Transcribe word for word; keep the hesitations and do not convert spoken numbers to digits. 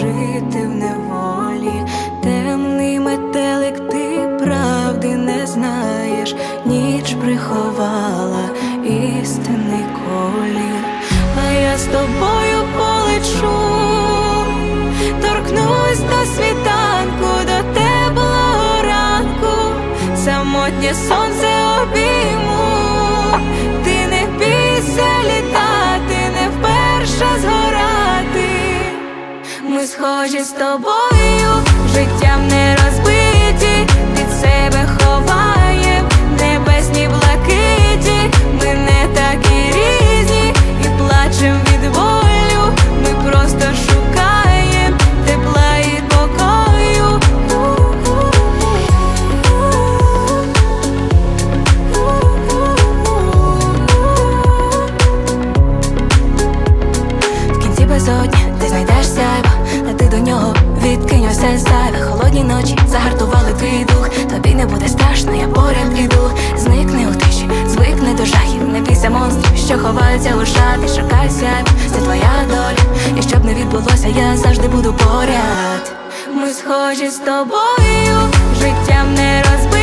жити в неволі. Темний метелик, ти правди не знаєш, ніч приховала істинний колір. А я з тобою полечу, торкнусь до світанку, до теплого ранку, самотнє сонце обійму. Ти не бійся літати, не вперше згорати. Ми схожі з тобою, життям не розбиті, від себе ховаєм небесні блакиті. Ми не такі різні і плачем від болю, ми просто шукаєм тепла і покою. В кінці безодні ти знайдеш сяйво, а ти до нього відкинь усе зайве. Холодні ночі загартували твій дух, тобі не буде страшно, я поряд іду. Зникни у тиші, звикни до жахів, не бійся монстрів, що ховаються у шафі. Шукай сяйво, це твоя доля, і щоб не відбулося, я завжди буду поряд. Ми схожі з тобою, життям не розбиті.